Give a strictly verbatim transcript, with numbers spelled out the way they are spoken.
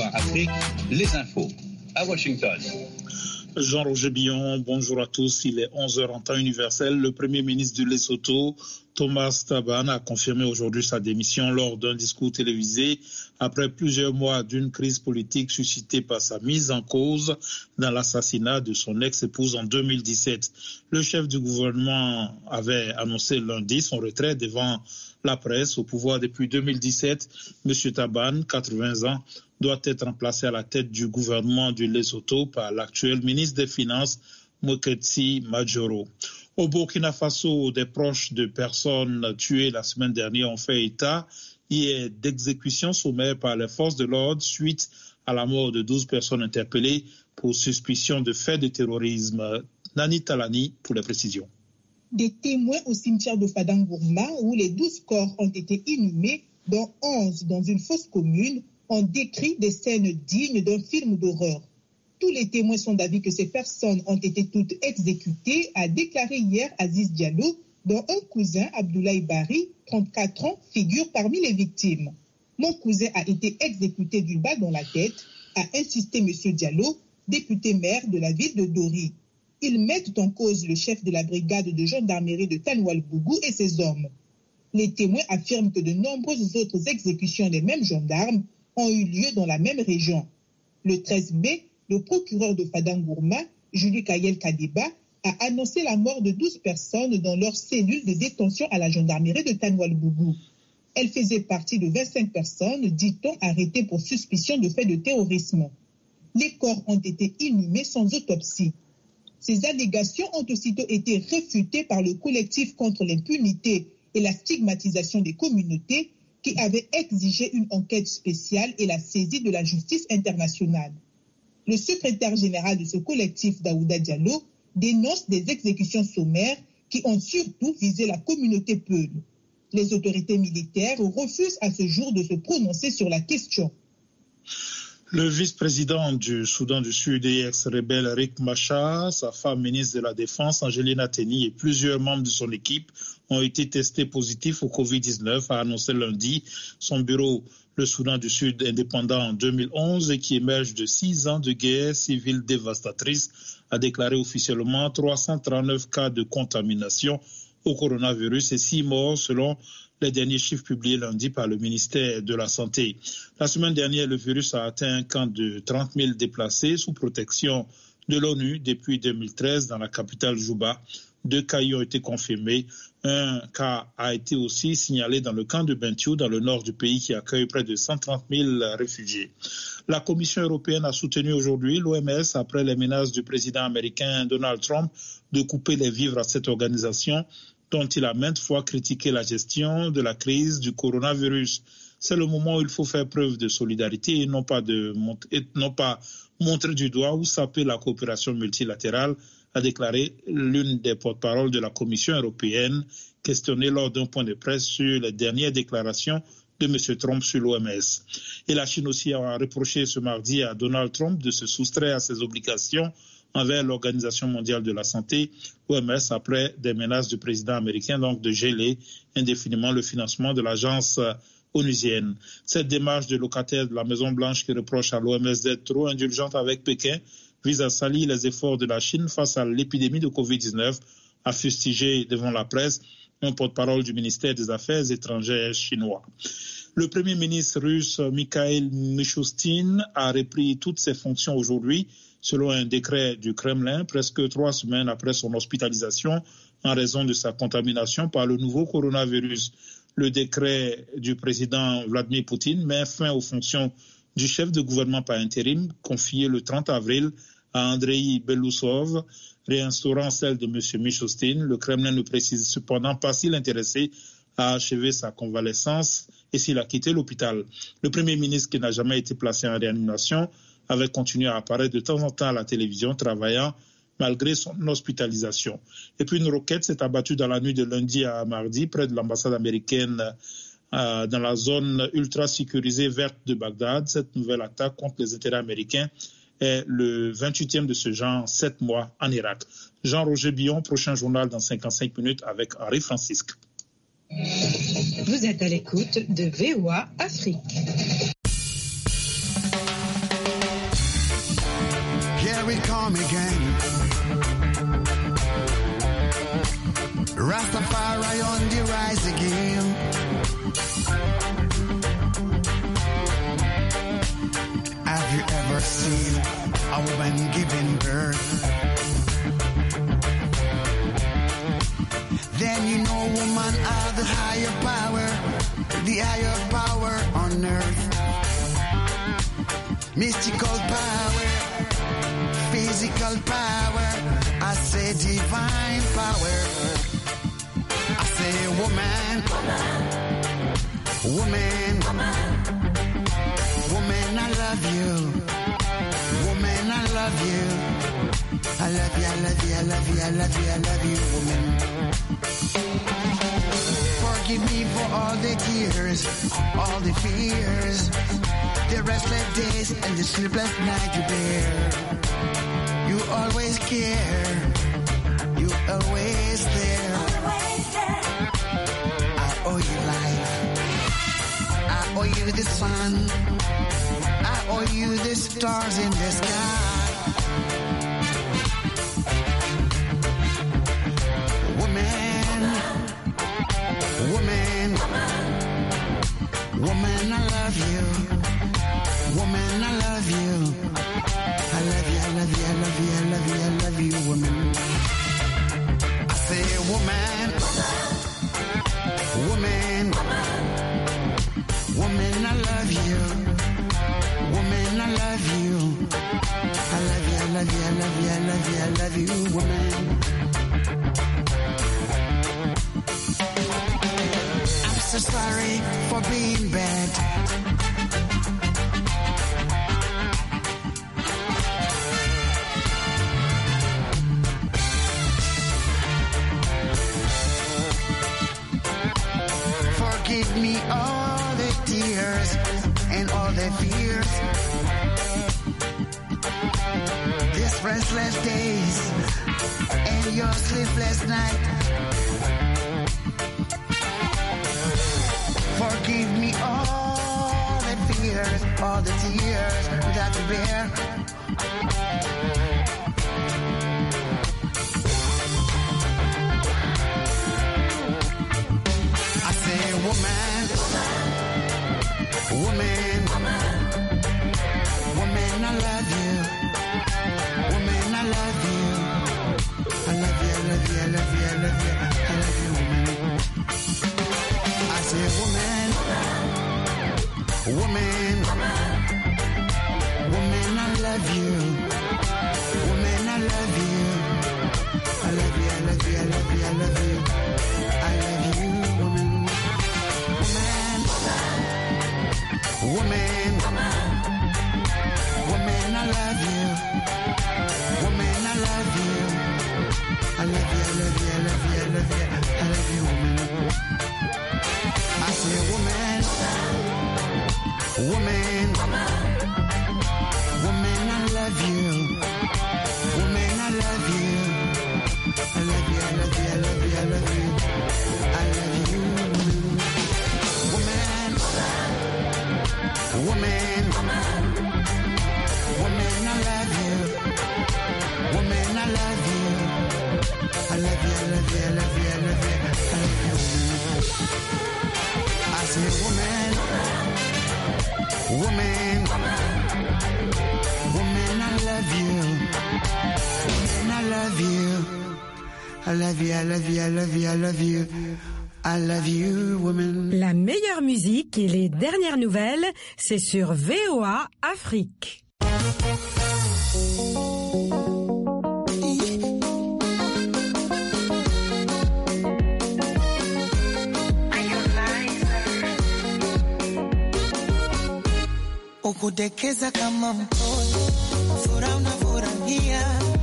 Soir Afrique, les infos à Washington. Jean-Roger Billon, bonjour à tous. Il est onze heures en temps universel. Le Premier ministre du Lesotho, Thomas Thabane, a confirmé aujourd'hui sa démission lors d'un discours télévisé après plusieurs mois d'une crise politique suscitée par sa mise en cause dans l'assassinat de son ex-épouse en deux mille dix-sept. Le chef du gouvernement avait annoncé lundi son retrait devant la presse au pouvoir depuis deux mille dix-sept. M. Thabane, quatre-vingts ans, doit être remplacé à la tête du gouvernement du Lesotho par l'actuel ministre des Finances, Moketsi Majoro. Au Burkina Faso, des proches de personnes tuées la semaine dernière ont fait état hier d'exécutions sommaires par les forces de l'ordre suite à la mort de douze personnes interpellées pour suspicion de faits de terrorisme. Nani Talani pour les précisions. Des témoins au cimetière de Fadang-Gourma où les douze corps ont été inhumés, dont onze dans une fosse commune, ont décrit des scènes dignes d'un film d'horreur. Tous les témoins sont d'avis que ces personnes ont été toutes exécutées, a déclaré hier Aziz Diallo, dont un cousin, Abdoulaye Bari, trente-quatre ans, figure parmi les victimes. Mon cousin a été exécuté du bas dans la tête, a insisté M. Diallo, député maire de la ville de Dori. Ils mettent en cause le chef de la brigade de gendarmerie de Tanoual-Bougou et ses hommes. Les témoins affirment que de nombreuses autres exécutions des mêmes gendarmes ont eu lieu dans la même région. Le treize mai, le procureur de Fadang-Gourma, Julie Kayel Kadeba, a annoncé la mort de douze personnes dans leur cellule de détention à la gendarmerie de Tanoual-Bougou. Elle faisait partie de vingt-cinq personnes, dit-on, arrêtées pour suspicion de faits de terrorisme. Les corps ont été inhumés sans autopsie. Ces allégations ont aussitôt été réfutées par le collectif contre l'impunité et la stigmatisation des communautés qui avait exigé une enquête spéciale et la saisie de la justice internationale. Le secrétaire général de ce collectif, Daouda Diallo, dénonce des exécutions sommaires qui ont surtout visé la communauté Peul. Les autorités militaires refusent à ce jour de se prononcer sur la question. Le vice-président du Soudan du Sud et ex-rebelle Riek Machar, sa femme ministre de la Défense, Angelina Teny, et plusieurs membres de son équipe ont été testés positifs au covid dix-neuf, a annoncé lundi son bureau. Le Soudan du Sud indépendant en deux mille onze et qui émerge de six ans de guerre civile dévastatrice a déclaré officiellement trois cent trente-neuf cas de contamination au coronavirus et six morts selon les derniers chiffres publiés lundi par le ministère de la Santé. La semaine dernière, le virus a atteint un camp de trente mille déplacés sous protection de l'ONU depuis deux mille treize dans la capitale Juba. Deux cas y ont été confirmés. Un cas a été aussi signalé dans le camp de Bentiu, dans le nord du pays, qui accueille près de cent trente mille réfugiés. La Commission européenne a soutenu aujourd'hui l'O M S après les menaces du président américain Donald Trump de couper les vivres à cette organisation dont il a maintes fois critiqué la gestion de la crise du coronavirus. C'est le moment où il faut faire preuve de solidarité et non pas, de, et non pas montrer du doigt ou saper la coopération multilatérale, a déclaré l'une des porte-paroles de la Commission européenne, questionnée lors d'un point de presse sur les dernières déclarations de M. Trump sur l'O M S. Et la Chine aussi a reproché ce mardi à Donald Trump de se soustraire à ses obligations envers l'Organisation mondiale de la santé, O M S, après des menaces du président américain donc de geler indéfiniment le financement de l'agence onusienne. Cette démarche de locataires de la Maison-Blanche qui reproche à l'O M S d'être trop indulgente avec Pékin vise à salir les efforts de la Chine face à l'épidémie de covid dix-neuf, a fustigé devant la presse un porte-parole du ministère des Affaires étrangères chinois. Le Premier ministre russe Mikhail Mishustin a repris toutes ses fonctions aujourd'hui, selon un décret du Kremlin, presque trois semaines après son hospitalisation en raison de sa contamination par le nouveau coronavirus. Le décret du président Vladimir Poutine met fin aux fonctions du chef de gouvernement par intérim, confié le trente avril à Andrei Belousov, réinstaurant celle de M. Mishustin. Le Kremlin ne précise cependant pas s'il est intéressé à achever sa convalescence et s'il a quitté l'hôpital. Le Premier ministre, qui n'a jamais été placé en réanimation, avait continué à apparaître de temps en temps à la télévision, travaillant malgré son hospitalisation. Et puis une roquette s'est abattue dans la nuit de lundi à mardi près de l'ambassade américaine euh, dans la zone ultra sécurisée verte de Bagdad. Cette nouvelle attaque contre les intérêts américains est le vingt-huitième de ce genre en sept mois en Irak. Jean-Roger Billon, prochain journal dans cinquante-cinq minutes avec Henri Francisque. Vous êtes à l'écoute de V O A Afrique. come again. Rastafari on the rise again. Have you ever seen a woman giving birth? Then you know woman are the higher power, the higher power on earth. Mystical power, physical power, I say divine power. I say woman, woman, woman, I love you. Woman, I love you. I love you, I love you, I love you, I love you, I love you, woman. Forgive me for all the tears, all the fears, the restless days and the sleepless night you bear. You always care, you always there. I owe you life, I owe you the sun, I owe you the stars in the sky. Woman, woman, woman, I love you. Woman, I love you. I love you, I love you, I love you, I love you, I love you, woman. I say, woman, woman, woman, I love you. Woman, I love you. I love you, I love you, I love you, I love you, I love you, woman. I'm so sorry for being bad. Forgive me all the tears and all the fears. These restless days and your sleepless night. Forgive me all the fears, all the tears that you bear. I say, woman, woman, woman, I love you. Woman, I love you. I love you, I love you, I love you, I love you, I love you, woman. I say, woman, woman, woman, I love you. Woman, I love you. I love you, I love you, I love you, I love you. I love you, woman. Woman, woman, woman, I love you. Woman, I love you. I love you, I love you, I love you, I love you, I love you, woman. I say, woman, woman, woman, I love you. Woman, I love you. I love you, I love you, I love you, I love you. I love you, woman. Woman, woman, I love you. Woman, I love you. I love you, I love you, I love you, I love you, I love you, woman. I say, woman, woman, woman, I love you. Woman, I love you. I love you, I love you, I love you, I love you. I love you, woman. La meilleure musique et les dernières nouvelles, c'est sur V O A Afrique. Ukudekeza kama mtoto, furaha unafurahia.